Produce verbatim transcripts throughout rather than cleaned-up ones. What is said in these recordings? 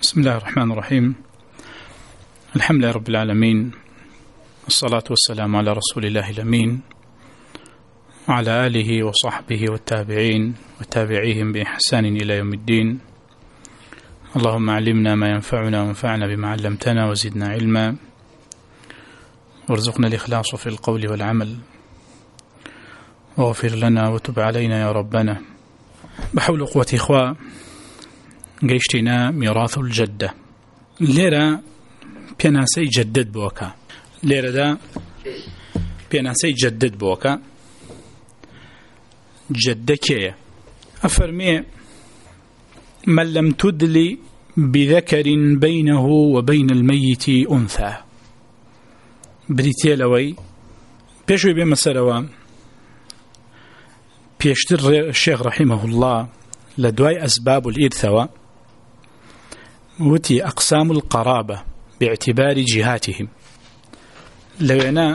بسم الله الرحمن الرحيم. الحمد لله رب العالمين، والصلاة والسلام على رسول الله الأمين وعلى آله وصحبه والتابعين وتابعيهم بإحسان إلى يوم الدين. اللهم علمنا ما ينفعنا وانفعنا بما علمتنا وزدنا علما، وارزقنا الإخلاص في القول والعمل، واغفر لنا وتب علينا يا ربنا. بحول قوة إخوة قيشتنا ميراث الجدة. ليرة بيناسي جدد بوكا، ليرة دا بيناسي جدد بوكا جدكية أفرمي من لم تدلي بذكر بينه وبين الميت أنثى. بريتيا لوي بيشوي بمسألة بيشتر الشيخ رحمه الله لدواي أسباب الإرثوى وتي أقسام القرابة باعتبار جهاتهم. لو أنا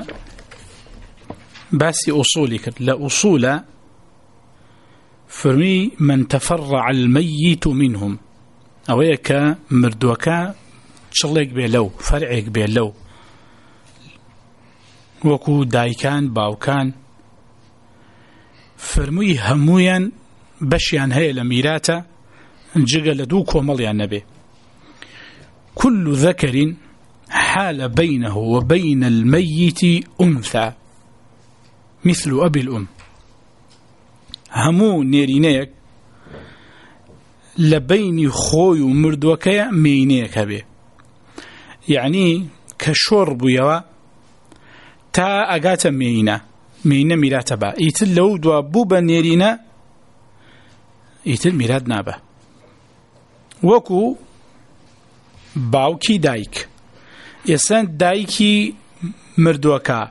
باسي أصولك لا أصول فرمي من تفرع الميت منهم أو يكا مردوكا شغلك بيلو فرعك بيلو وكو دايكان باوكان فرمي همويا بشيان هي لميراتا جغل دوك ومليان نبي. كل ذكر حال بينه وبين الميت أنثى مثل أبي الأم. همو نيرينيك لبين خوي ومردوكا مينيك هبي، يعني كشرب يوا تا أغاتا مينا مينا ميراتا با يتل لو دوا بوبا نيرينا يتل ميراد نابا. وكو باوكي دايك يسان دايكي مردوكا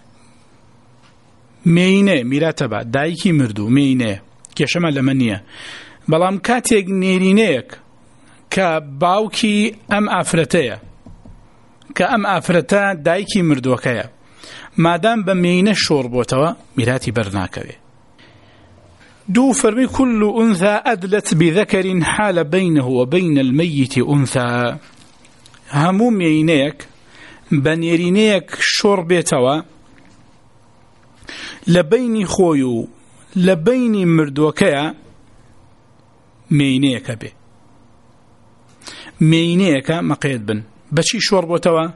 مينه ميراتا با دايكي مردو مينه كيشما لمنيه بلام كاتيك نيرينيك كباوكي أم أفرتيا كأم أفرتا دايكي مردوكايا مادام بمينه شوربوتوا ميراتي برناكوي. دو فرمي كل أنثى أدلت بذكر حال بينه وبين الميت أنثى. همو مينيك بنيرينيك شوربيتوا لبيني خويو لبيني مردوكايا مينيك بي مينيك مقيد بن بشي شوربوتوا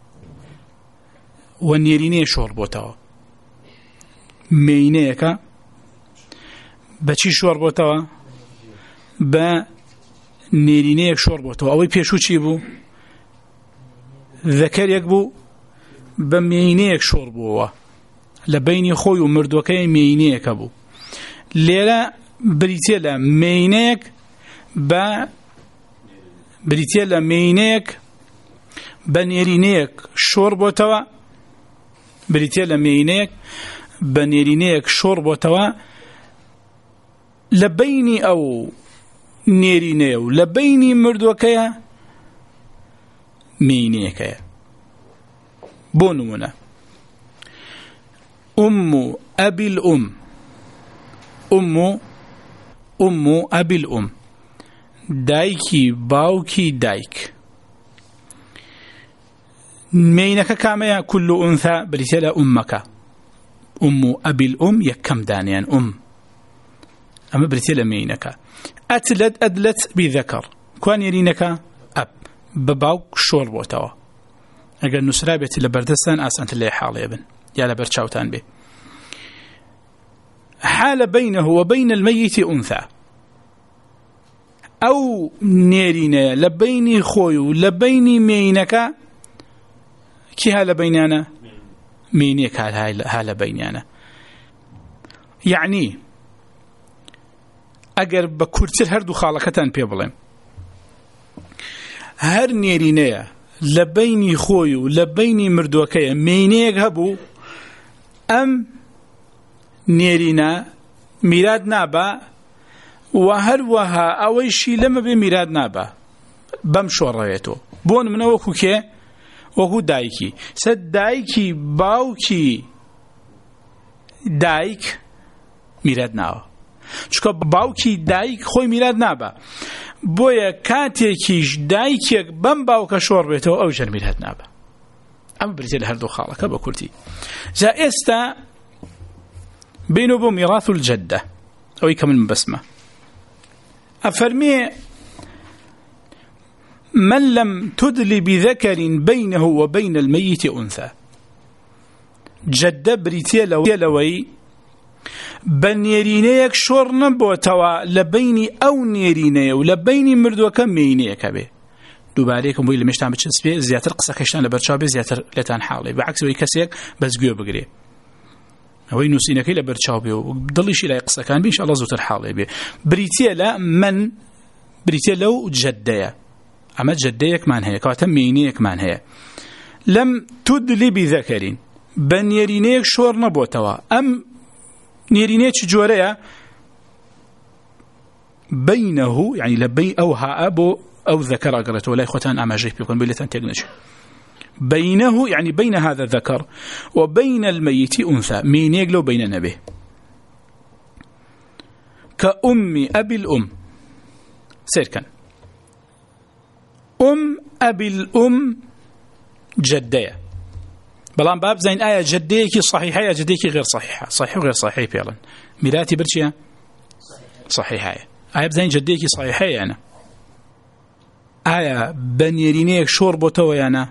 ونيريني شوربوتوا مينيك بچی شور بوتوا با نيرينه یک شور بوتوا اوی پیشو چی بو ذکر یک بو با مینه یک شور بوا لبین خوی و مردوکای مینه یک بو لیلا بریتیلا مینه یک با بریتیلا مینه یک با نيرينه یک شور بوتوا بریتیلا مینه یک با نيرينه یک شور بوتوا لبيني أو نيرينيو لبيني مردوكيا مينيكيا. بونمنا أم أبي الأم أم أم أبي الأم دايكي باوكي دايك مينك كاميا كل أنثى بريتلا أمك أم أبي الأم يكم دانيان أم أما بريتيلا مينك أتلت أدلت بذكر كوان يرينك أب بباوك شور بوتوا أقل نسرابيت لبردستان أسانت اللي حالي ابن يا لبرتشاوتان به. حال بينه وبين الميت أنثى أو نيرينا لبيني خويو لبيني مينك كي هال بينانا مينيك هال بينانا يعني اگر بکورتر هر دو خالقتان پی بڵێم هەر نێرینەیە لە بەینی خۆی و لە بەینی مردووەکەیە مینەیەک هەبوو ئەم نێرینە میراد نابا و هەروەها ئەوەیشی لەمە بێ میراد نابا بەم شۆڕەوێتەوە. بۆن منە وەکو کێ وەکو دایکی سەد دایکی باوکی دایک میراد ناوە چونکە باوکی دایک خۆی میراد نابا بۆیە کاتێکیش دایکێک بەم باوکە شۆڕ بێتەوە ئەو ژەرمیر هەت نابە. ئەمە بریتێ لە هەردوو خاڵەکە بە کورتی. جا ئێستا بینو بۆ میراث الجدة ئەوەی کە من بەسمە ئەفەرمێ من لم تدل بذكر بينه وبين الميت أنثى جدة بريتيا لوي بنيرينيك شورن بوتوا لبيني أو نيريني ولبيني مردوك مينيك به دوباريكم بوي لمش تعمل تشسبي زياتر قصة كشتان لبرشابي زياتر لتان حالي بعكس وي كسيك بس جيو بقري هو ينوسينك إلى برشابي وضليش إلى قصة كان بإن شاء الله زوتر حالي به بريتيا لا من بريتيا لو جدة أما جديك من هي كاتم مينيك من هي لم تدلي بذكر بنيرينيك شور نبوتوا أم نيرينيك جوريا بينه يعني لبي أو ها أبو أو ذكر أقرأت ولا إخوتان أما جيب يكون بلتان تقنش بينه يعني بين هذا الذكر وبين الميت أنثى مينيك لو بين نبيه كأم أبي الأم سيركن أم أبي الأم جدية بلان باب زين آية جديك صحيحة يا جديك غير صحيحة صحيح وغير صحيح فعلا ميلاتي برشيا صحيحة آية زين جديك صحيحة يعني آية بنيرينيك شوربوتو يعني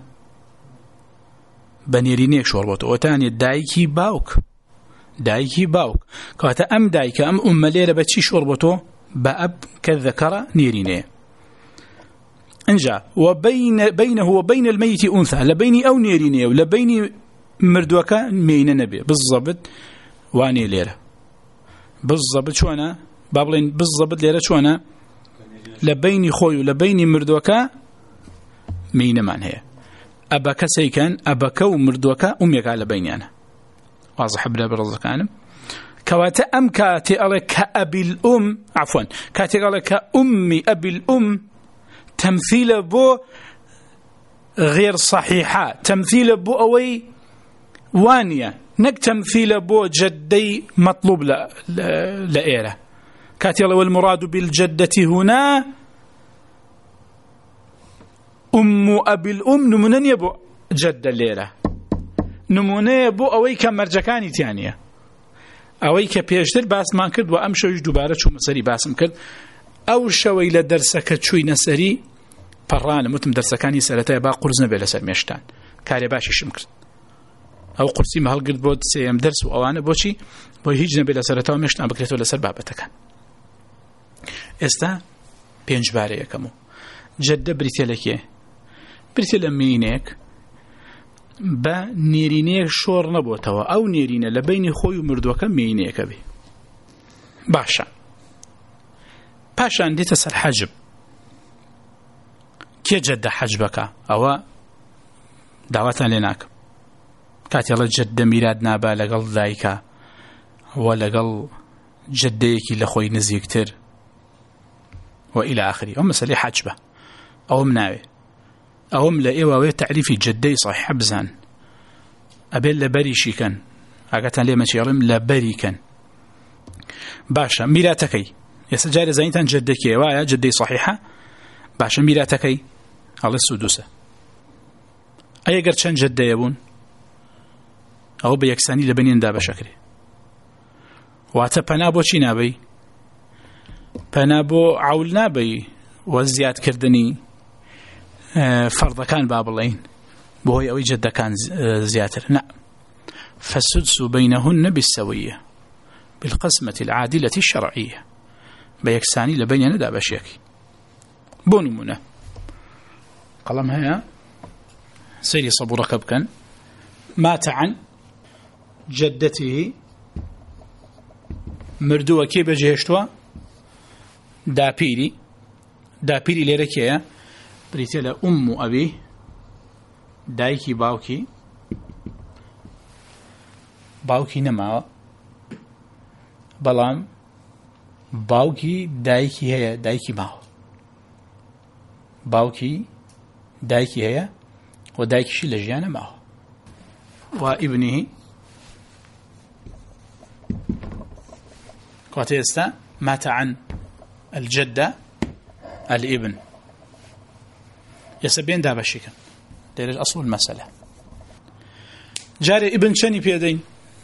بنيرينيك شوربوتو وتاني دايكي باوك دايكي باوك كواتا أم دايكا أم أم ليلة بتشي شوربوتو بأب كذكرة نيرينيه انجا وبين بينه وبين الميت أنثى لبيني أو نيريني ولبيني مردوكا مين نبي بالضبط واني ليرة بالضبط شو أنا بابلين بالضبط ليرة شو أنا لبيني خوي ولبيني مردوكا مين من هي أباك سيكن أباك ومردوكا أمي قال بيني أنا واضح بلا برزق أنا كواتا أم كاتي عليك أبي الأم عفوا كاتي عليك أمي أبي الأم تمثيل بو غير صحيحة تمثيل بو أوي وانية نك تمثيل بو جدي مطلوب لإيرة كاتي الله والمراد بالجدة هنا أم أبي الأم نمونن يبو جدة ليرة نمونن يبو أوي كمرجكاني تانية أوي كبيشتر باس ما كرد وأمشوش دوبارة شو مساري باسم كرد أو شوي لدرسك شوي نسري فران متم درسكاني سرتاي با قرزنا بلا سر مشتان كاري باشي شمكر أو قرسي ما هالقد بود سيم درس وأوانه بوشي بو هيجنا بلا سرتاي مشتان بكريتو لسر بابتك استا بينج باري كمو جد بريتلكيه بريتل مينيك با نيرينيك شور نبوتوا أو نيرينه لبين خوي ومردوكا مينيك بي باشا پاشان دیتە سەر حەجب کێ جەددە حەجبەکە ئەوە داواتان لێ ناکەم کاتێڵە جەددە میراد نابا لەگەڵ دایکە و لەگەڵ جەددەیەکی لە خۆی نزیکتر و إلى آخره ئەو مەسەلەی حەجبە ئەوم ناوێ ئەوم لە ئێوەوێ تعریفی جەددەی صحیح بزان ئەبێت لە بەریشی کەن ئاگاتان لێ مەچێڵم لە بەری کەن باشە میراتەکەی يسجل زينتان جدك وايا جدي صحيحة باشا ميراتكي على السدوسة أي قرشان جدة يبون أو بيكساني لبنين دا بشكري واتا پنابو چي نابي پنابو عول نابي وزياد كردني فرض كان بابلين بوهي أوي جدة كان زياتر لا فالسدس بينهن بالسوية بالقسمة العادلة الشرعية بيكساني لبين ندى بشيكي بونمونه قلم هيا سيري صبو ركب كان مات عن جدته مردوه كي بجهشتوا دابيري دابيري ليركيا بريتيلا أم أبي دايكي باوكي باوكي نما بلام باوكي دايكي هيا دايكي ماو باوكي دايكي هيا ودايكي شي لجيانا ماو وابنه قاتيستا مات عن الجدة الابن يسبين دابا شيكا دير الأصل المسألة جاري ابن شني بيدين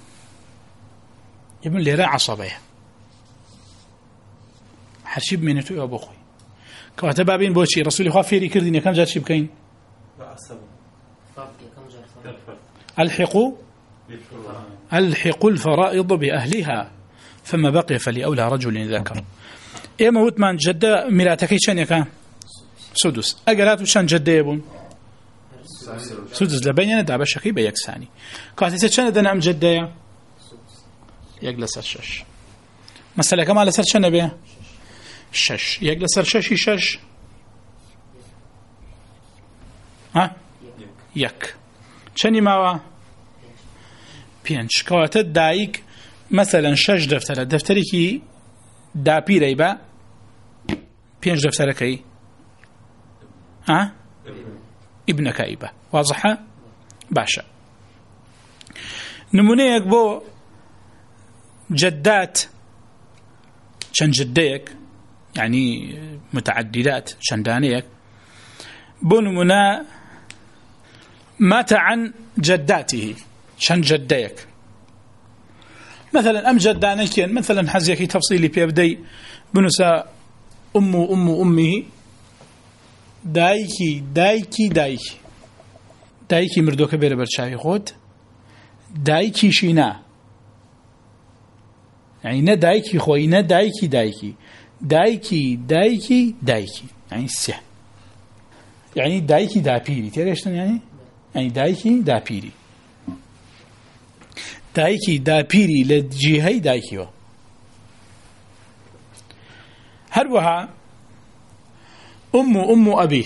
ابن ليرا عصبية حرشيب منتو يا أبو خوي كواتا بابين بوشي رسولي خواه فيري كردين كم جار شي بكين الحقوا الحقوا الفرائض بأهلها فما بقي فلأولى رجل ذكر إما وثمان جدة ميلاتكي شان يكا سدس أقراتو شان جدة يبون سدس لبيننا دابا شقي بيكساني كاتي شان دنا ام جدة يجلس الشش مثلا كما لسر شان بيه شش يجلس الشش شش ها يك شني ماوا بينش كواتت دايك مثلا شش دفتر دفتري كي دا بيريبا بينش دفتر كي ها ابن كايبة واضحة باشا نمونيك بو جدات شن جديك يعني متعددات شندانيك بو نمونا مات عن جداته شن جديك مثلا أم جدانك مثلا حزيكي تفصيلي بيبدي بنسى أم أم أمه دايكي دايكي دايكي دايكي مردوك بير برشاوي خود دايكي شينا يعني نا دايكي خوي نا دايكي دايكي دايكي دايكي دايكي يعني السه يعني دايكي دابيري تيريشتن يعني يعني دايكي دابيري دايكي دابيري لجهي دايكيو هروها أم أم أبي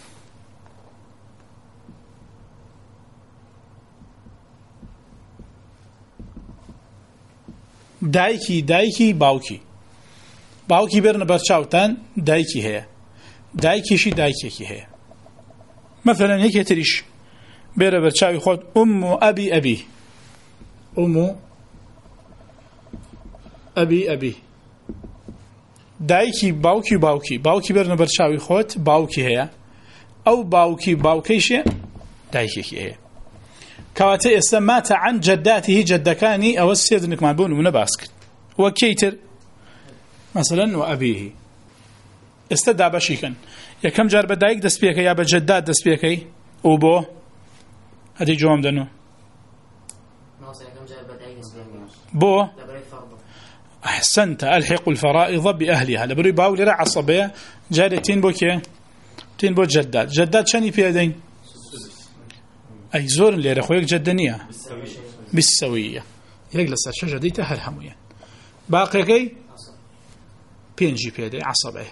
دايكي دايكي باوكي باوكي بيرن برشاوتان دايكي هي دايكي شي دايكي هي مثلا هيك تريش بير برشاوي خود أم أبي أبي أم أبي أبي دايكي باوكي باوكي باوكي بيرن برشاوي خود باوكي هي أو باوكي باوكيشي دايكي هي كواتي استمات عن جداته جدكاني أو السيدنك معبون من باسكت وكيتر مثلا وأبيه استدعى بشيكا يا كم جار بدايك دس بيكي يا بجدات دس بيكي وبو هذه جوام دنو بو أحسنت ألحق الفرائض بأهلها لبري باولي رع عصبية جارتين بو كي تين بو جدات جدات شاني في يدين أي زور اللي رخويك جدنية بالسوية يجلس الشجرة دي تهرهميا باقي كي بينجي بيدي عصبية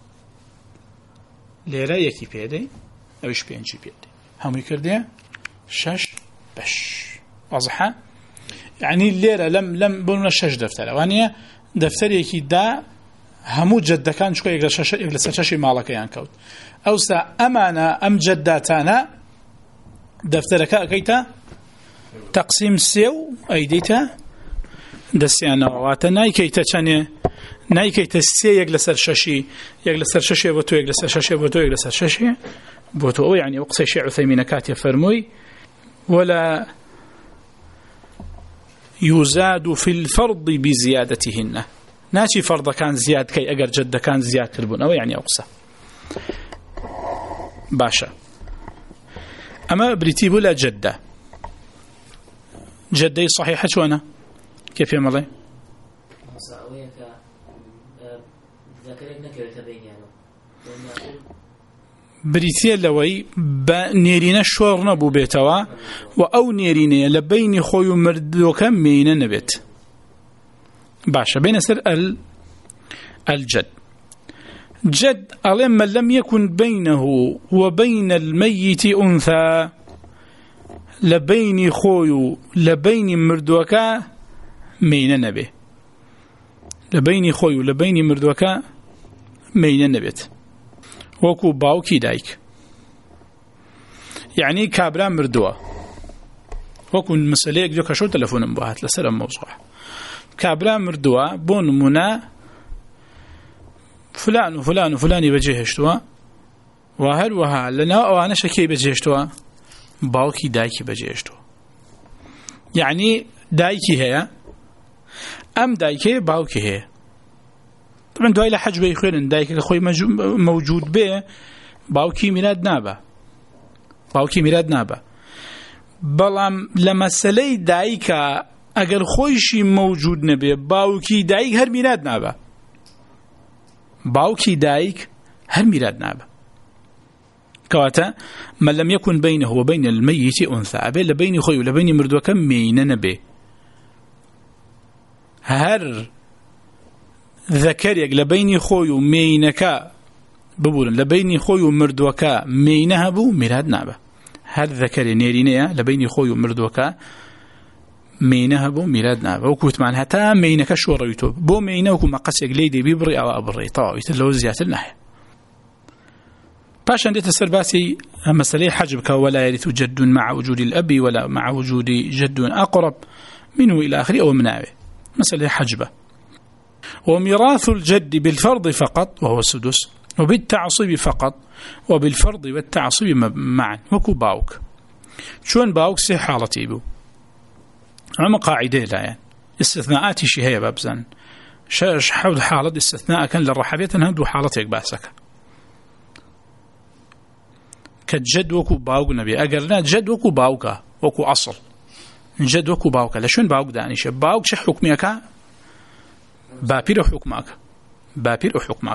ليرا يكي بيدي أوش بينجي بيدي هم يكرديا شش بش واضحة يعني الليرة لم لم بقولنا شش دفتر وانيا دفتر يكي دا همو جد كان شو يجلس شش يجلس شش مالك يعني كود أوسا أمانة أم جداتنا دفترك أكيتا تقسيم سيو أيديتا دسيانا واتنا كيتا شاني ناي كيتا سي يجلس الشاشي يجلس الشاشي بوتو يجلس الشاشي بوتو يجلس الشاشي بوتو يعني وقصي شيء عثيمين كاتي فرموي ولا يزاد في الفرض بزيادتهن ناشي فرض كان زياد كي أجر جد كان زياد تربون أو يعني أقصى باشا أما بريتيبو لا جدة جدة صحيحة شوانا كيف يمضي بريتيا لوي بنيرين الشور نبو بيتوا وأو نيرين لبين خوي مردوكا مين نبت باشا بين سر الجد جد ألما لم يكن بينه وبين الميت أنثى لبين خوي لبين مردوكا مين نبه لبين خوي لبين مردوكا مين نبت وكو باوكي دايك يعني كابرا مردوا وكو مسألة جو كشو تلفون مباهات لسلام موضوع كابرا مردوا بون منا فلان وفلان وفلاني بجهشتوا وهل وها لنا وانا شكي بجهشتوا باوكي دايكي بجهشتوا يعني دايكي هي ام دايكي باوكي هي طبعا دوای لە حەج بە خوێنن دایکە خۆی مەوجود بێ باوکی میراد نابە باوکی میراد نابە بەڵام لە مەسەلەی دایکە ئەگەر خۆیشی مەوجود نەبێ باوکی دایک هەر میراد نابە باوکی دایک هەر میراد نابە کەواتە من لم يكن بينه وبين الميت أنثى أبي لبيني خوي ولبيني مردوكا مين نبي هر ذكريك لبيني خوي ومينكا بقول لبيني خوي ومردوكا مينها بو ميراد نابه هر ذكري نيرينيا لبيني خوي ومردوكا مينها بو ميراد نابه وكوت معناها تا مينكا شو ريتو بو مينه وكو مقصك ليدي بيبري او ابري طاويت لو زيات الناحيه باش عندي تسرباسي مسألة حجبك ولا يرث جد مع وجود الأب ولا مع وجود جد أقرب منه إلى آخره أو منعه مسألة حجبة وميراث الجد بالفرض فقط وهو السدس وبالتعصيب فقط وبالفرض والتعصيب معا وكو باوك شون باوك سي حالتي بو عم قاعدة لا يعني استثناءات شي هي بابزان شاش حول حالة استثناء كان للرحبية هندو حالتك باسك كجد وكو باوك نبي أقرنا جد وكو باوكا وكو أصل جد وكو باوكا لشون باوك دانيش باوك شح حكمك بابير حكمك بابير حكمك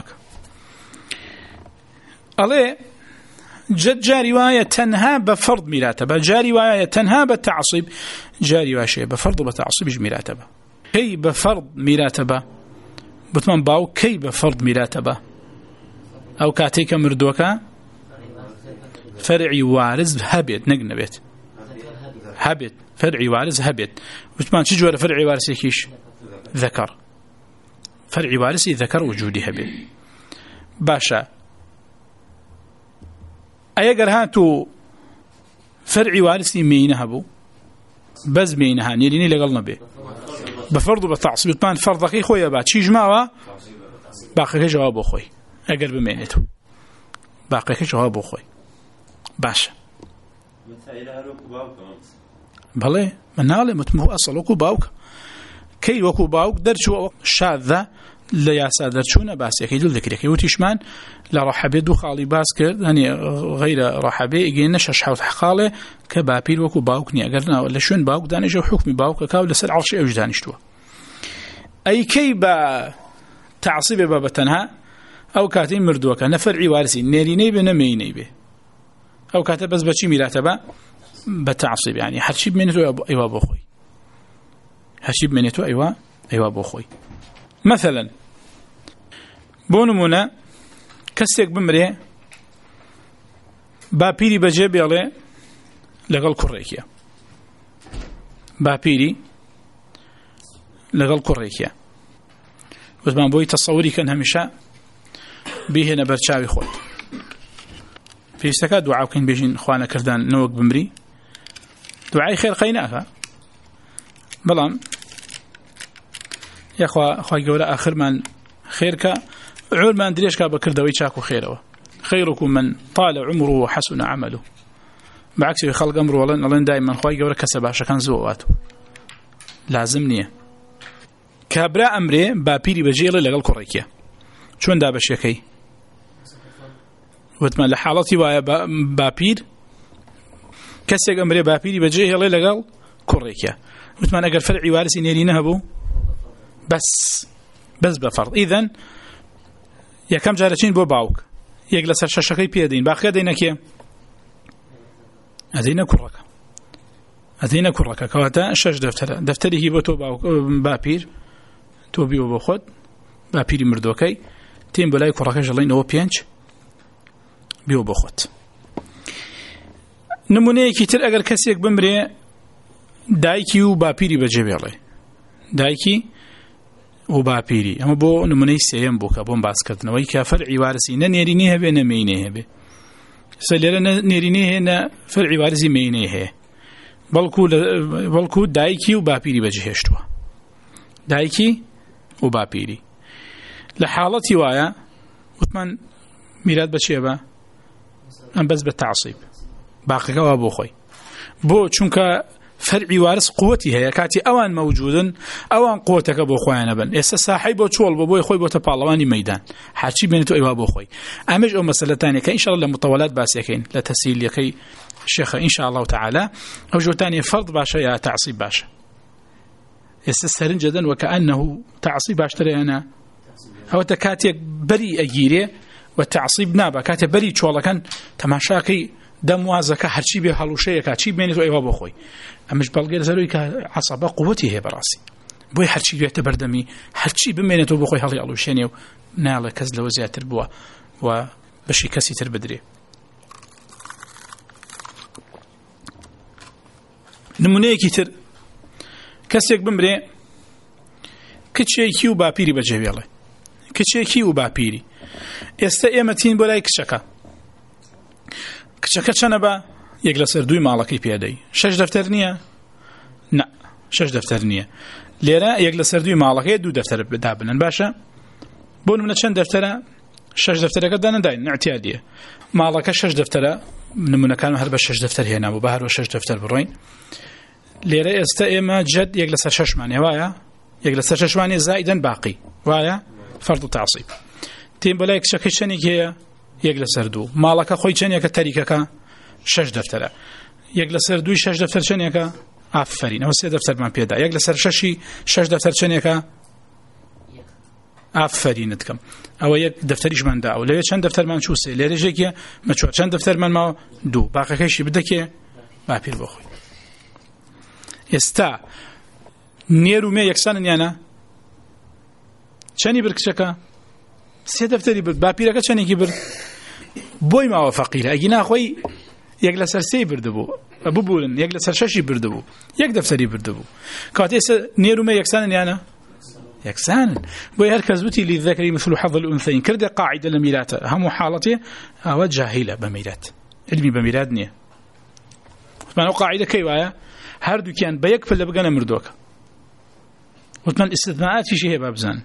عليه جد جاري رواية تنهى بفرض مراتبة جاري رواية تنهى بالتعصيب جاري رواية بفرض بتعصيب مراتبة كي بفرض مراتبة بتمن باوك كي بفرض مراتبة أو كاتيك مردوكا فرعي وارز هبت نقنبت هبت فرعي وارز هبت وثمان شجوة فرعي وارز يكيش ذكر فرعي وارز ذكر وجودي هبت باشا أيقر هاتو فرعي وارز مينها بو بز مينها نيريني لقلنا به بفرض وبتعصب وثمان فرضك خويا بعد شي جماعة باقي جواب أخوي أقر بمينته باقي جواب أخوي باشا بله من ناله متمو أصل وكو باوك كي وكو باوك درشو شاذة لياسا درشونا باس يكي دول ذكري كي وتشمان لرحبي دو خالي باس كرد يعني غير رحبي يجينا شحاوت حقاله كبابير وكو باوك ني أقرنا ولا شون باوك داني جو حكمي باوك كاو لسر عرشي أوجدان اشتوا أي كي با تعصيب بابا تنها أو كاتين مردوكا نفرعي وارسي نيري نيبه نمي نيبه أو كاتب بس بشي مراتبة بتعصيب يعني هرشيب منته أيوة بأخوي هرشيب منته أيوة أيوة بأخوي مثلا بونمونا كسيك بمري بابيري بجيب يالي لغل كوريكيا بابيري لغل كوريكيا وزمان بوي تصوري كان همشا بيه نبرشاوي خود في استكاد دعاء كين بيجين إخوانا كردان نوق بمري دعاء خير قيناها بلام يا أخوة أخوة جولا آخر من خيرك عول ما ندريش كابا كردوي شاكو خيره خيركم من طال عمره وحسن عمله بعكس في خلق أمره والله الله دائما أخوة جولا كسب عشان كان زواته لازمني كابرا أمري بابيري بجيله لقل كوريكيا شون دابش يكي وتمان لحالتي ويا بابير كسيك أمري بابيري بجيه الله لقال كوريكيا وتمان أقل فرعي وارسي نيرينها بو بس بس بفرض إذن يا كم جارتين بو باوك يقل سر شاشقي بيدين باقي دينا كي أدينا كوركا أدينا كوركا كواتا شاش دفتر دفتري هي بو باوك بابير تو بيو بو خود بابيري مردوكي تيم بلاي كوركا جلين هو بينش بيو بخوت نمونه كتير اگر کسی یک بمره دایکی و باپیری بجه بیاله دایکی و باپیری اما بو نمونه سیم بو که بون باز کردنوی که فرعی وارسی نه نیرینی هبه نه مینه هبه سلیره نه نیرینی نه فرعی وارسی مینه هبه بلکو بلکو دایکی و باپیری بجه هشتوا دایکی و باپیری لحالتی وایا وتمان میرات بچیه با ام بس بالتعصيب باقي كوا بو خوي بو چونك فرعي وارث قوتي هي كاتي اوان موجودن اوان قوتك بو خويا بن اس صاحب بو چول بو خوي بو تبالواني ميدان حاجي بينتو ايوا بو خوي امج او مساله ثانيه كان ان شاء الله مطولات باسيكين لا تسهيل يكي شيخ ان شاء الله تعالى او جو ثاني فرض باشا يا تعصيب باشا يستسرن جدا وكانه تعصيب اشتري انا او تكاتي بري اجيري والتعصيب نابا كاتي بري چولا كان تماشاكي دم وازكا هرشي به حلوشيه كاتشي بينتو ايوا بو خوي امش بلغير زروي كعصبه قوتي هي براسي بوي هرشي يعتبر دمي هرشي بمينتو بو خوي هلي علوشيني ناله كز لو زياتر بوا وبشي كسي تر بدري نمونه كتر كسيك بمري كتشيكي وبابيري بجيبي الله كتشيكي وبابيري استئمتين بولاي كشكا كشكا چنبا يك لسر دوي مالكي بيدي شش دفتر نيه لا شش دفتر نيه ليرا يك لسر دوي مالكي دو دفتر دابنن باشا بون من چند دفتر شش دفتر قدان داين اعتياديه مالك شش دفتر من كان هرب شش دفتر هنا وبهر وشش دفتر بروين ليرا استئما جد يك لسر شش معنى وايا يك لسر شش معنى زائدا باقي وايا فرض تعصيب تيم بلاك شكي شني كي يجلس دو مالك خوي شني كتريكك شش دفتر يجلس دو شش دفتر شني ك عفرين او سي دفتر من بيدا يجلس ششي شش دفتر شني ك عفرين تكم او يك دفتريش من دا او ليه چند دفتر من شوسي ليه رجيك ما شو چند دفتر من ما دو باقي كيشي بدك ما بير بخوي استا نيرو مي يكسان يانا شني بركشكا سي دفتري برد باپیرەکە چەندێکی برد بۆی ماوە فەقیرە ئەگینا خۆی یەک لەسەر سێی بردبوو ببورن یەک لەسەر شەشی بردبوو یەک دەفتەری بردبوو کاتێ نێرومە یەکسانن یانە یەکسانن بۆی هەر کەس وتی للذەکەری مثل حظ الأنثيين کردە قاعدە لە میراتە هەموو حاڵەتێ ئەوە جاهیلە بە میرات علمی بە میرات نییە وتمان ئەو قاعدە کەی وایە هەردووکیان بە یەک پلە بگەنە مردووەکە وتمان ئیستثناءاتیشی هەیە با بزانن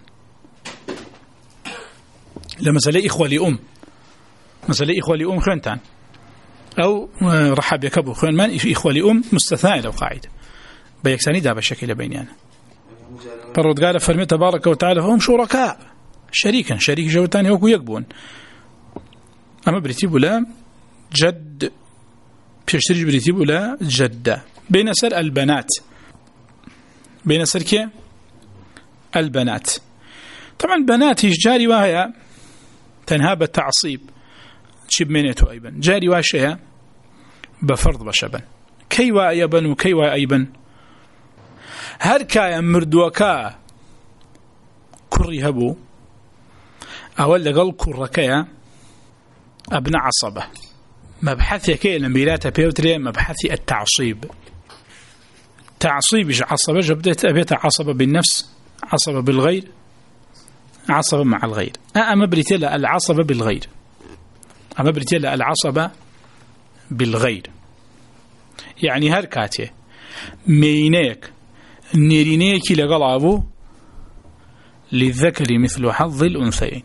لمسألة إخوة لأم مسألة إخوة لأم خنتان أو رحب يكبو خن من إخوة لأم مستثناء لو قاعدة بيكساني دا بشكل بينيانا فرد قال فرمي تبارك وتعالى فهم شركاء شريكا شريك جوتاني هوكو يكبون أما بريتيب لا جد بيشتري بريتيب لا جدة بين سر البنات بين سر كي البنات طبعا بنات جاري وهي تنها بالتعصيب شب منيتو أيبا جاري واشيها بفرض بشبا كي وأيبا وكي وأيبا هر كايا مردوكا كري هبو أول لقل كركايا ابن عصبة مبحثي كي لمبيلاتا بيوتري مبحثي التعصيب تعصيب عصبة جبدت أبيت عصبة بالنفس عصبة بالغير عصبة مع الغير أما بريتيلا العصبة بالغير أما بريتيلا العصبة بالغير يعني هركاتي مينيك نيرينيك لقلابو للذكر مثل حظ الأنثيين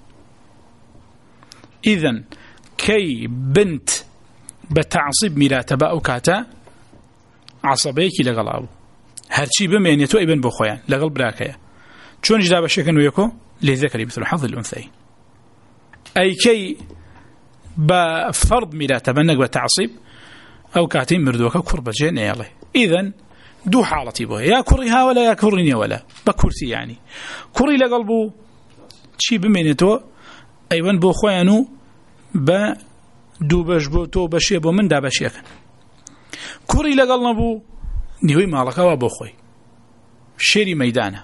إذن كي بنت بتعصب مراتبة أو كاتا عصبيك لقلابو هرشي بمينيتو ابن بخويان لقل براكيا شون جدا بشكن ويكو للذكر مثل حظ الأنثيين أي كي بفرض مراتبة نقبة بتعصب أو كاتين مردوكا كربة جين يالله إذن دو حالتي بها يا كريها ولا يا كريني ولا بكرسي يعني كري لقلبو شي بمينتو أيوان بو خوانو با دو باش بو تو بشي بو من دا بشي كان كري لقلبو نيوي مالكا وابو خوي شيري ميدانه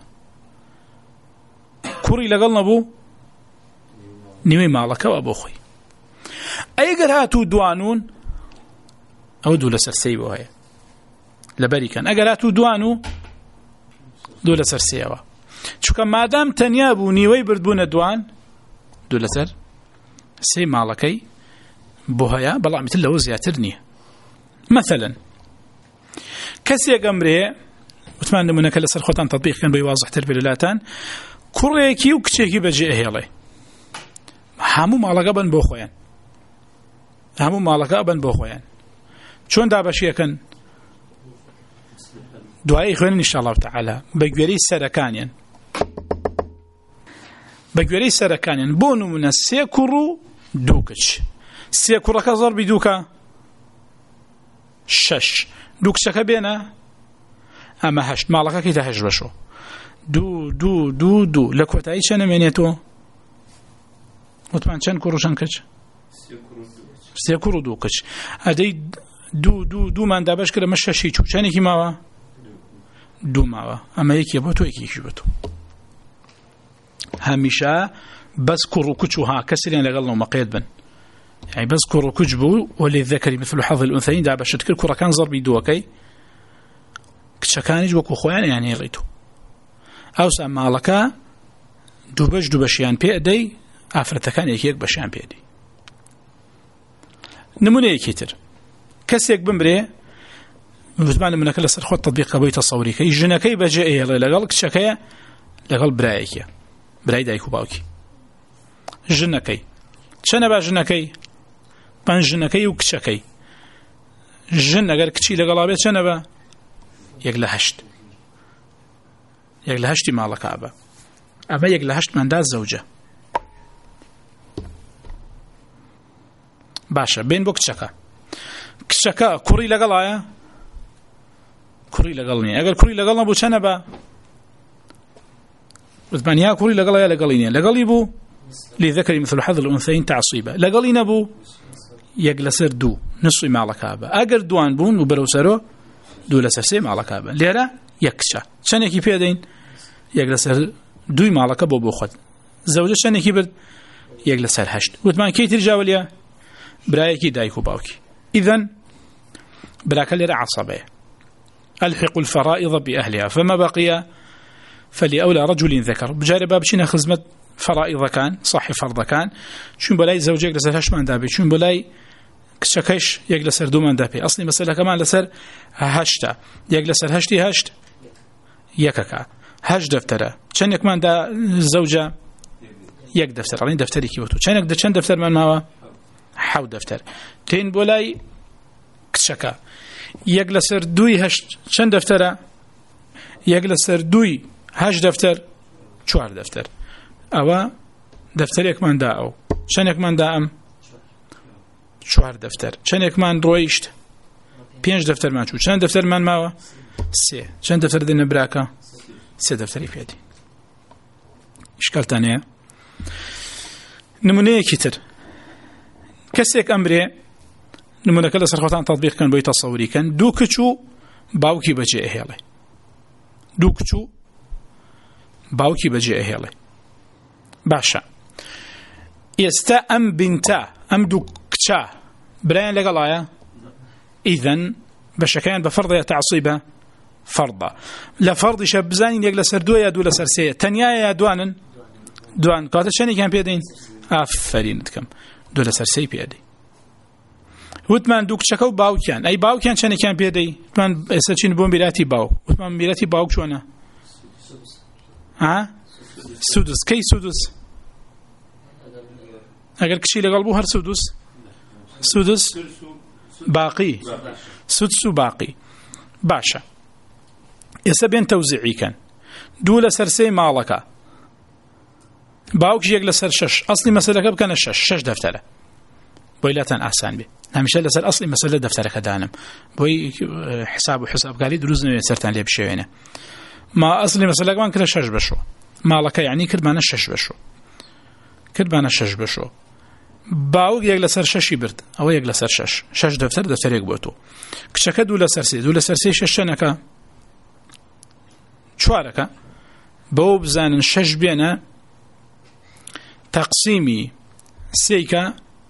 كري لقلبو نيوي مالكا وابو خوي أيقر هاتو دوانون أو دو لسر سيبو هيا لبري كان أقلاتو دوانو دو لسر سيوا چوكا مادام تنيابو نيوي بردبون دوان دو لسر سي مالكي بوهايا بلا مثل له زياترني مثلا كسي قمري وتمنى منك لسر خوتان تطبيق كان بيواضح تربي للاتان كوريكي وكتشيكي بجي اهيالي هەموو ماڵەکە بن بۆ خۆیان هەموو ماڵەکە بن بۆ خۆیان چۆن دابەشیەکەن دوایی خوێنن ئینشاءالله تعالی بە گوێرەی سەرەکانیان بە گوێرەی سەرەکانیان بۆ نمونە سێ کوڕ و دوو کچ سێ کوڕەکە زەربی دووکە شەش دوو کچەکە بێنە ئەمە هەشت ماڵەکە کەیتە هەشت بەشەوە دوو دوو دوو دوو لە کۆتایی چەند ئەمێنێتەوە وتمان چەند کوڕ و چەند کچ سێ کوڕ و دوو کچ ئەدەی دوو دوو دوومان دابەش کرد ئەمە شەشی چوو چەندێکی ماوە دوو ماوە ئەمە یەکێ بۆ تۆ یەکێکی بۆ تۆ هەمیشە بەس کوڕ و کچ و ها کەسێکیان لەگەڵ نەومەقێت بن يعني بس كرو كجبو وللذكر مثل حظ الأنثيين دا باش تكر كرة كان ضربي دوكي كشكانج وكو خوان يعني ريتو أو سأما لك دوبش دوبشيان بيدي أفرتكان يكيك بشيان بيدي نمونه يكيتر كسيك بمري وثمان منك لسر خود تطبيق بيت الصوري كي جنكي بجائي لقال كشكايا لقال برايكي براي دايكو باوكي جنكي چەنە با ژنەکەی پەنج ژنەکەی و کچەکەی ژن ئەگەر کچی لەگەڵا بێت چەنە بە یەک لە هەشت یەک لە هەشتی ماڵەکە بە ئەمە یەک لە هەشتماندا زەوجە باشە بین بۆ کچەکە کچەکە کوڕی لەگەڵایە کوڕی لەگەڵ نییە ئەگەر کوڕی لەگەڵ نەبوو چەنە بە وتمان یا کوڕی لەگەڵایە لەگەڵی نییە لەگەڵی بوو لذكر مثل حظ الأنثيين تعصيبا لقالي نبو يجلسر دو نصف مالكابا أجر دوان بون وبروسرو دو لسرسي مالكابا ليرا يكشا شنكي بيدين يجلسر دوي مالكابا بوخد زوجة شنكي برد يجلسر هشت وثمان كي ترجاوليا برايكي دايكو باوكي إذن براك ليرا عصبية ألحق الفرائض بأهلها فما بقي فلأولى رجل ذكر بجاربا بشينا خزمة فرائض كان صحي فرض كان شون بلاي زوجي يجلس هش من دابي شون بلاي كشكش يجلس دو من دابي أصلي مسألة كمان لسر هشتا يجلس هشتي هشت يككا هش دفتره كان يكمان دا زوجة يك دفتر علين دفتري كيوتو كان يك كان دفتر من ما حو دفتر تين بلاي كشكا يجلس دوي هشت كان دفتره يجلس دوي هش دفتر چوار دفتر ئەوە دەفتەرێکمان دا ئەو چەندێکمان دا ئەم چوار دەفتەر چەندێکمان ڕۆیشت پێنج دەفتەرمان چوو چەند دەفتەرمان ماوە سێ چەند دەفتەر دێنە براکە سێ دەفتەری پێدی ئیشکالتان هەیە نمونەیەکی تر کەسێک ئەمرێ نمونەکە لەسەر خۆتان تەطبیقکەن بۆی تەسەووریکەن دوو کچ و باوکی بەجێ ئەهێڵێ دوو کچ و باوکی بەجێ ئەهێڵێ باشا ئێستا ئەم بنتە ئەم دوو کچە برایان لەگەڵایە ئیذەن بەشەکەیان بە فەرضە تەعسیبە فەرضە لە فەرضیشە بزانین یەک لەسەر دووە یا دوو لەسەر سێیە تەنیایە یا دوانن دوان کاتە چەندێکیان پێدەین ئافرینت کەم دوو لەسەر سێی پێدەی وتمان دوو کچەکە و باوکیان ئەی باوکیان چەندێکیان پێدەی وتمان ئێستا چین بۆ میراتی باوک وتمان میراتی باوک چۆنە ها سودس كي سودس أقل كشي لقلبه هر سودس سودس باقي سدس باقي باشا يسبين توزيعي كان دولة سرسي مالكا باوك يقل سر شش أصلي مسألة كان الشش شش دفترة بويلاتان أحسان بي هميشه لسر أصلي مسألة دفترة كدانم بوي حساب وحساب قالي دروزنا يسرتان لي بشيوينه ما أصلي مسألة كمان كده شش بشو مالك يعني كربانە شش بەشۆ کردبانە شش بەشۆ باوک یەک لەسەر شەشی برد ئەوە یەک لەسەر شش شش دەفتەر دەفتەرێک بۆ تۆ کچەکە دوو لەسەر سێ دوو لەسەر سێ شەش چەندەکە چوارەکە بەوە بزانن شەش بێنە تەقسیمی سێیکە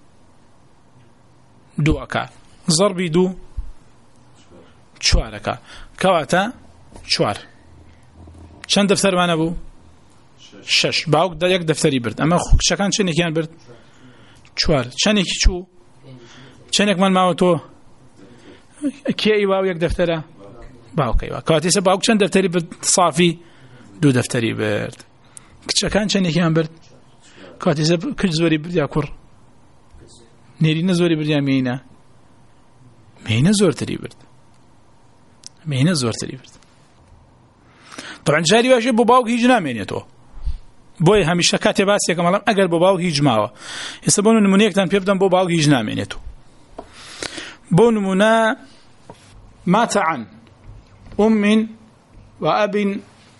دووەکە زەربی دوو چوارەکە کەواتە چوار چەند دەفتەرمانە بوو شش باوک دا یەک دەفتەری برد ئەمە کچەکان چەندێکیان برد چوار چەندێکی چوو چەندێکمان ماوە تۆ کێی باو یەک دەفتەرە باوکەی وا کاتێسە باوک چەند دەفتەری برد صافی دوو دەفتەری برد کچەکان چەندێکیان برد كاتي زب كل زوري بريا كور نيري نزوري بريا مينا مينا زور تري برد مينا زور تري برد طبعا جاري واجب بباوك هيج نامينيتو بۆی هەمیشە کاتێ باسێکە مەڵام ئەگەر بۆ باوک هیچ ماوە ئێستا بۆ نمونەیەکتان پێ بدەم بۆ باوک هیچ نامێنێت بۆ نمونە مات عن أم وأب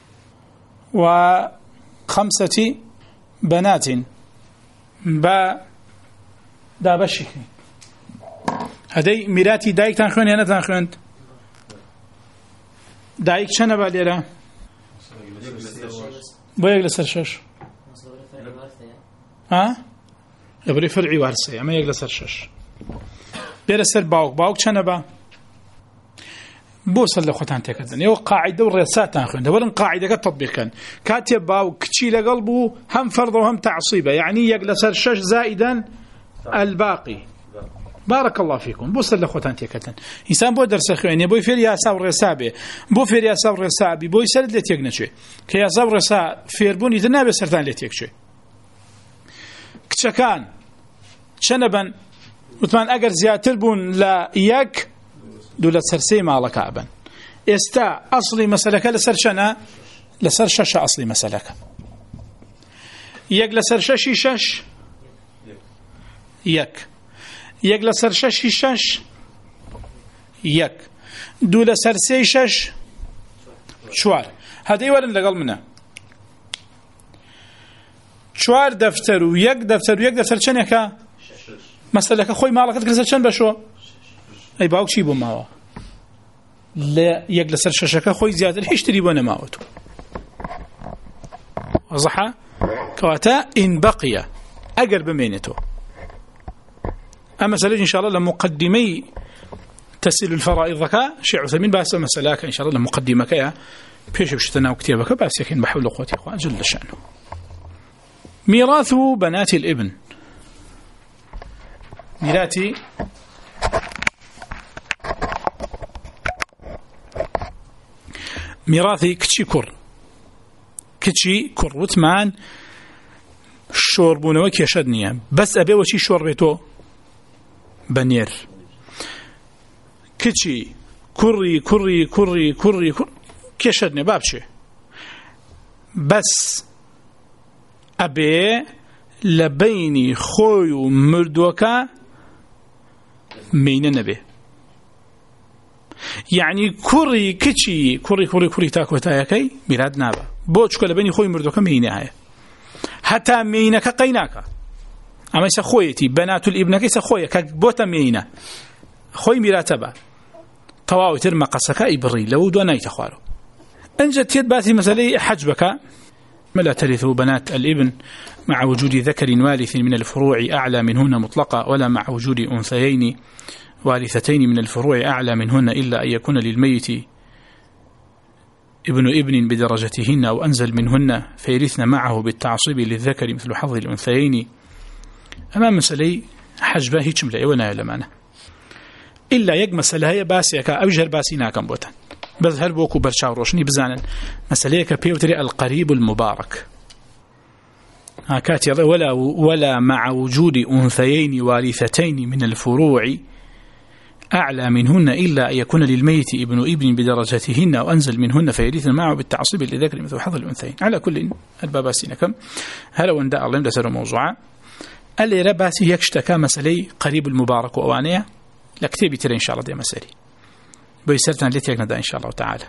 وخمسة بنات با دابشي هەدەی میراتی دایکتان خوێن یان نەتان خوێند دایک چەنە با لێرە بۆ یەک لەسەر شەش ها لەبەرەی فەرعی وارسەیە ئەمە یەک لەسەر شەش بێرە سەر باوک باوک چەنە بە بۆ سەر لە خۆتان تێکردن ئێوە قاعیدە و ڕێساتان خوێن دەبەرن قاعیدەکە تەطبیقکەن کاتێ باوک کچی لەگەڵ بوو هەم فەرض و هەم تەعسیبە یعنی یەک لەسەر شەش زائیدەن الباقی بارك الله فيكم بو سر لخوتان تيكتن انسان بو درس خويني بو فير ياسا ورسابه بو فير ياسا ورسابي بو سر لي تيغنچي كي ياسا ورسا فيربوني دنا به سرتان لي تيكچي كچكان شنبن متمن اگر زياتر بون لا يك دوله سرسي مالك ابن استا اصلي مسلكه لسر شنا لسر شش اصلي مسلكه يك لسر شش شش يك يك لسر شش شش يك دو لسر سي شش شوار هذا يورن لقل منه شوار دفتر ويك دفتر ويك دفتر شنكا مثلا كخوي مالك تكرس شن بشو اي باوك شي بو ماوا لا يك لسر ششكا خوي زياده هيشتري بنا ماوتو وضحا كواتا ان بقي اقرب منيته أما مسألة إن شاء الله لمقدمي تسهيل الفرائض ذكاء شيء عثمين بأس مسألة إن شاء الله لمقدمة كيا بيش بشتنا وكتابك بأس يكين بحول قوتي أخوان جل شأنه ميراث بنات الابن ميراثي ميراثي كتشي كر كتشي كر وثمان شوربونه وكيشدنيا بس أبي وشي شوربته بنير كتشي كري كري كري كري كري كيشدني بابشي بس أبي لبيني خوي ومردوكا مين نبي يعني كري كتشي كري كري كري تاكو تايكي ميراد نابا بوشكو لبيني خوي ومردوكا مين هاي حتى مينك قيناك أما يسا خويتي بنات الابن كيسا خويا كبوتا مينا خوي مراتبة طواو ترمى قصكا إبري لو دوناي تخوارو أنجت يد باتي مسألة حجبك ما لا ترث بنات الابن مع وجود ذكر وارث من الفروع أعلى منهن مطلقة ولا مع وجود أنثيين وارثتين من الفروع أعلى منهن إلا أن يكون للميت ابن ابن بدرجتهن أو أنزل منهن فيرثن معه بالتعصيب للذكر مثل حظ الأنثيين أمام مسألة حجبه هيك ملأ ونا لمانه إلا يق مسألة هي باسيك أوجه باسي ناكم بوتن بس هل بوكو برشاو روشني بزانا مسألة كبيوتري القريب المبارك هكات ولا ولا مع وجود أنثيين وارثتين من الفروع أعلى منهن إلا أن يكون للميت ابن ابن بدرجتهن أو أنزل منهن فيرثن معه بالتعصيب لذكر مثل حظ الأنثيين على كل الباباسين كم هل ونداء الله يمدسر موضوعا اللي رباسي يكشتكى مسألة قريب المبارك وأوانية لكتابي ترى إن شاء الله دي مسألة بيسرتنا التي يكنا إن شاء الله تعالى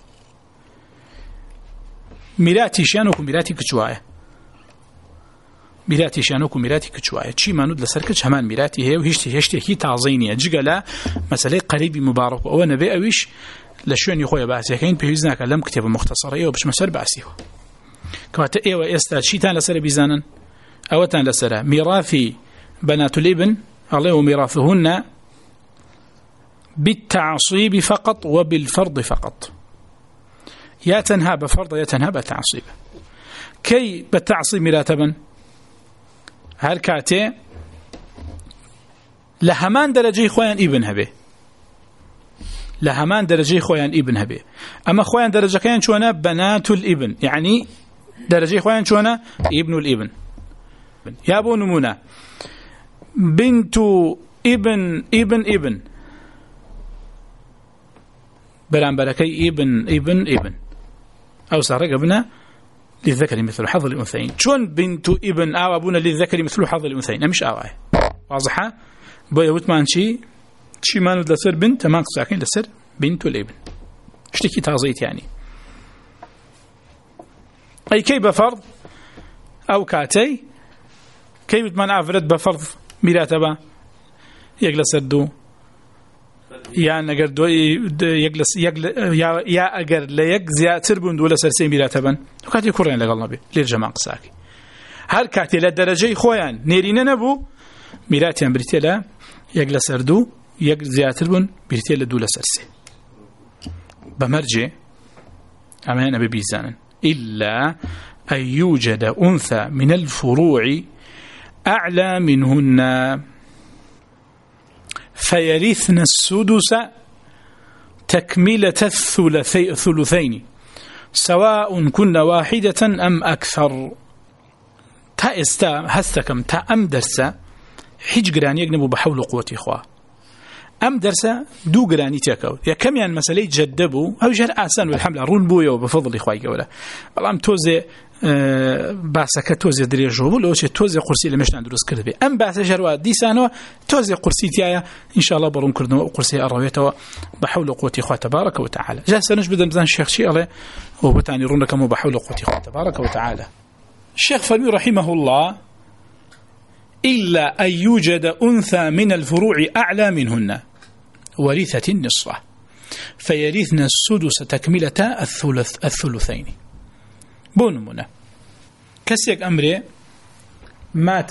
ميلاتي شانوكم ميلاتي كتشواية ميلاتي شانوكم ميلاتي كتشواية شي ما ند لسركش همان ميلاتي هي وهشتي هشتي هي تعظينية جقلا مسألة قريب مبارك وأوانا بي أويش لشون يخويا باسي كاين بيوزناك لم كتاب مختصرة إيوه بش مسألة باسيه كواتا إيوه إستاد شيتان لسر بيزانا أوتان لسرة ميراثي بنات الابن الله وميراثهن بالتعصيب فقط وبالفرض فقط يا تنهى بفرض يا تنهى بتعصيب كي بالتعصيب مراتبا هل كاتي لهمان درجي خوان ابن هبه لهمان درجي خوان ابن هبه أما خوان درجة كان شوانا بنات الابن يعني درجي خوان شوانا ابن الابن يا بو نمونة بنت ابن ابن ابن بلان بركي ابن ابن ابن أو سارق ابنه للذكر مثل حظ الأنثيين. شون بنت ابن أو أبونا للذكر مثل حظ الأنثيين مش أواي واضحة بويا وتمان شي شي ما ند لسر بنت ما قصاكين لسر بنت الابن اشتكي تعزيت يعني أي كي بفرض أو كاتي كي وتمان عفرت بفرض مراتبة يجلس الدو يعني أجر دو يجلس يجل يا يا أجر لا يجزي تربون ولا سرسين مراتبا وكاتي كورين لقلنا به للجماعة قصاكي هر كاتي للدرجة خوان نيرين نبو مراتين بريتلا يجلس الدو يجزي تربون بريتلا دولا سرسين بمرجع أمانة ببيزان إلا أن يوجد أنثى من الفروع أعلى منهن فيرثن السدس تكملة الثلثي الثلثين سواء كن واحدة أم أكثر تا استا هستكم تا أم درسا حج قراني يقنبوا بحول قوتي إخوة أم درسا دو قراني تاكو يا كم يعني مسألة جدبوا أو جهر آسان والحملة رون بويا وبفضل إخوائي قولا والله توزي أه باسكة توزي دري جوبل أو شيء توزي قرسي لمش ندرس كذبه أم باس جروا ديسانوا توزي قرسي تيايا إن شاء الله برون كردنا قرسي أرويته بحول قوتي إخوة تبارك وتعالى جالس نجبد مزان الشيخ شيء عليه وبتاني رون كم بحول قوتي إخوة تبارك وتعالى الشيخ فلوي رحمه الله إلا أن يوجد أنثى من الفروع أعلى منهن ورثة النصف فيرثن السدس تكملة الثلث الثلثين بونمنا كسيك أمري مات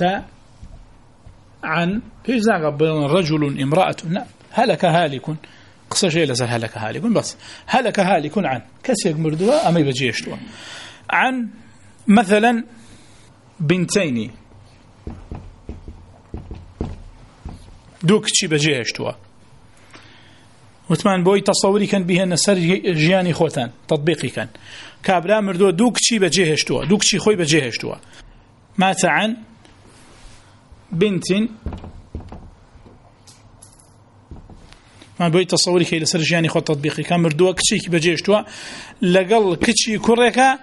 عن فيزاغ بين رجل امرأة هلك هالك قصة شيء لسه هلك هالك بس هلك هالك عن كسيك مردوها أما يبجيشتوا عن مثلا بنتين دوك تشي بجيشتوا وثمان بوي تصوري كان بها نسر جياني خوتان تطبيقي كان كابرا مردو دوك شي بجيهشتوا دوك شي خوي بجيهشتوا مات عن بنت ما بوي تصوري كي لسر جياني خو تطبيقي كان مردو كشي بجيهشتوا لقل كشي كوريكا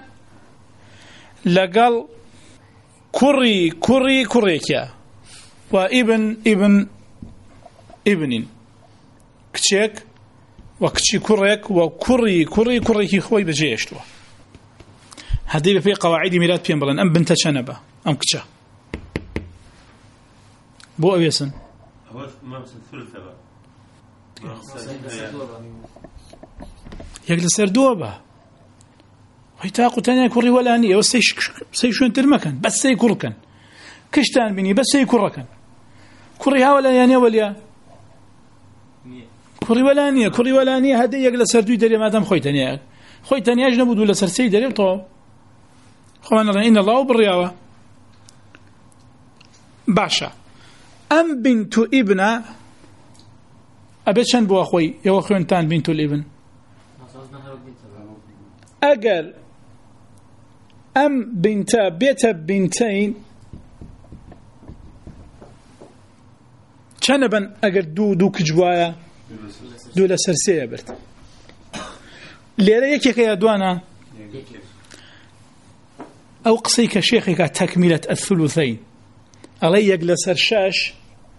لقل كوري كوري كوريكا وابن ابن ابن كشيك وكشي كوريك وكوري كوري كوريكي خوي بجيشتوا هذه في قواعد ميلاد بينبلن أم بنت شنبة أم كشا بو أبيسن هو ما بس الثلثة يجلس سردوبة ويتاقو تاني كوري ولا أني وسيش سيشون ترمكن بس سيكوركن كشتان بني بس سيكوركن كوري ها ولا يعني ولا كوري ولانية كوري ولانية هذه يقل سردوي دري ما دام خوي تانية خوي تانية أجنبود ولا سرسي دري طو خوانا إن الله بالرياوة باشا أم بنت ابن أبيشان بو أخوي يو أخوي انتان بنت الابن أجل أم بنت بيت بنتين شنبا أجل دو دو كجوايا دولا سرسية برت ليرا يكي كي أدوانا أو قصيك شيخك تكملة الثلثين علي يجلس الشاش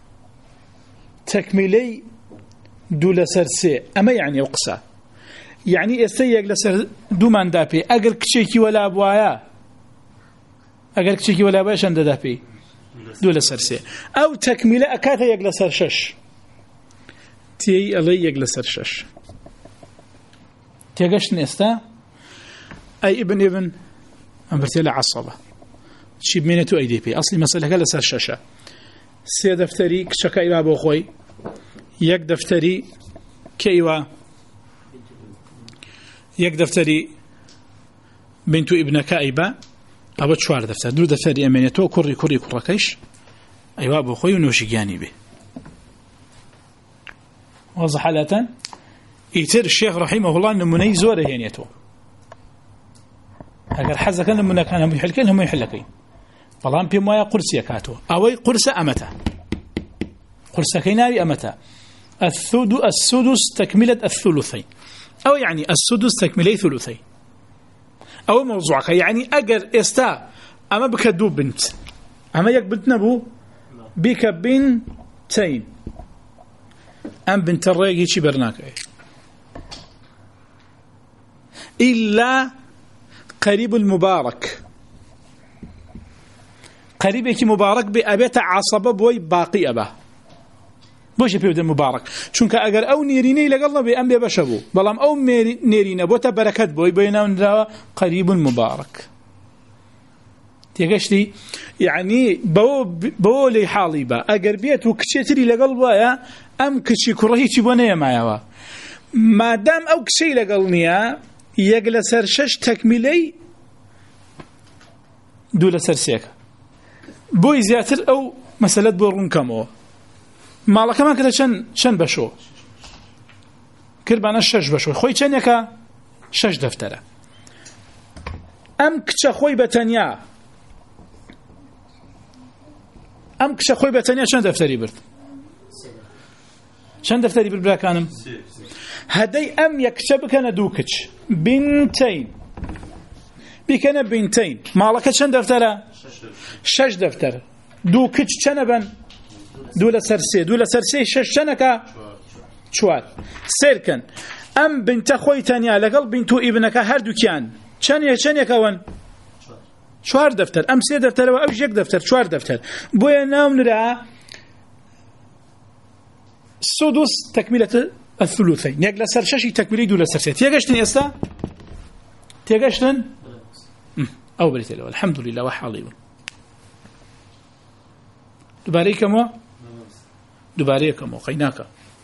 تكملي دولا سرسية أما يعني أقصى يعني استي يجلس دومان دابي أقل كشيكي ولا أبوايا أقل كشيكي ولا أبوايا شند دابي دولا سرسية أو تكملة أكاثا يجلس الشاش تي علي يجلس الشاش تيجش نستا أي ابن ابن أمرتلا عصبة شيب مينتو أي دي بي أصلي مسألة جلس الشاشة سي دفتري كشكا إبا بوخوي يك دفتري كيوا يك دفتري بنتو ابن كايبا أبو شوار دفتر دو دفتري أمينتو كوري كوري كوركيش أيوا بوخوي ونوشي جاني به وضح حالة يتر الشيخ رحمه الله أنه مني زوره هينيته أقر حزة كان لمنا كان هم يحلكين هم يحلكين بەڵام پێم وایە قورسیە کاتەوە ئەوەی قورسە ئەمەتە قورسەکەی ناوی ئەمەتە السدس تكملة الثلثين أو يعني السدس تكملي ثلثين أو موضوعك يعني أجر استا أما بك دو بنت أما يك بنت نبو بك بنتين أم بنت الرجل شي برناك إلا قريب المبارك قريبك مبارك بأبيت عصبة بوي باقي أبا بوش بيود مبارك چونك اگر او نيريني لقلنا بي ام بي بشبو بلام او نيرينه بوتا بركات بوي بيناون قريب مبارك تيغشتي يعني بو بو لي حالي با اگر بيتو كشيتري لقلبا يا ام كشي كرهي تشبونه مايوا ما دام او كشي لقلنيا يجلس شش تكميلي دول سرسيك بوي زياتر او مساله بورن كمو مالا كمان كده شن شن بشو كربانا شش بشو خوي چنيكا شش دفتره ام كچا خوي بتنيا ام كچا خوي بتنيا شن دفتري برد شن دفتري برد براكانم هدي ام يكچا بكنا دوكچ بنتين بكنا بنتين مالا كشن دفتره شش دفتر دوكچ چنبن دولا سرسي دولا سرسي ششنك شوار سيركن ام بنت خوي تانيا لقل بنتو ابنك هر دوكيان چنيا چنيا كون شوار دفتر ام سي دفتر او يك دفتر شوار دفتر بويا نام نرا سدس تكمله الثلثين يقلا سرششي تكمله دولا سرسي تيغشتن استا تيغشتن او بريت له الحمد لله وحالي دباريكمو دباريكمو قيناك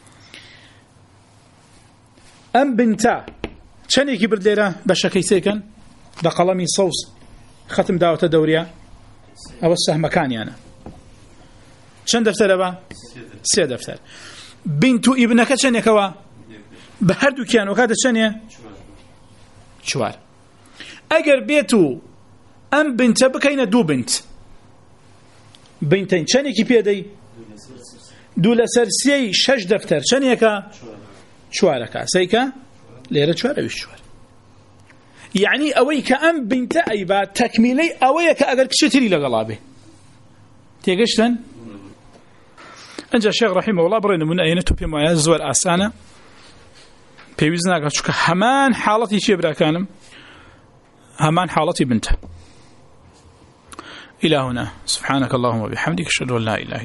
ام بنتا چنيكي برد ليره بشكي سيكن بقلمي صوص ختم دعوه دوريه او السهم كان انا چن دفتر با سي دفتر بنتو ابنك چنيكوا بهردو كان وكاد چنيه شوار اگر بيتو ام بنت بكاين دو بنت بنتين چنيكي بيدي دولا سرسي شش دفتر چنيكا شواركا سيكا ليره شوار او شوار يعني اويك ام بنت ايبا تكميلي اويك اگر كشتري لقلابه تيغشتن انجا الشيخ رحمه الله برين من اينتو بما يزول اسانا بيوزنا قالك همان حالتي شي برا كانم همان حالتي بنت الى هنا سبحانك اللهم وبحمدك اشهد ان لا اله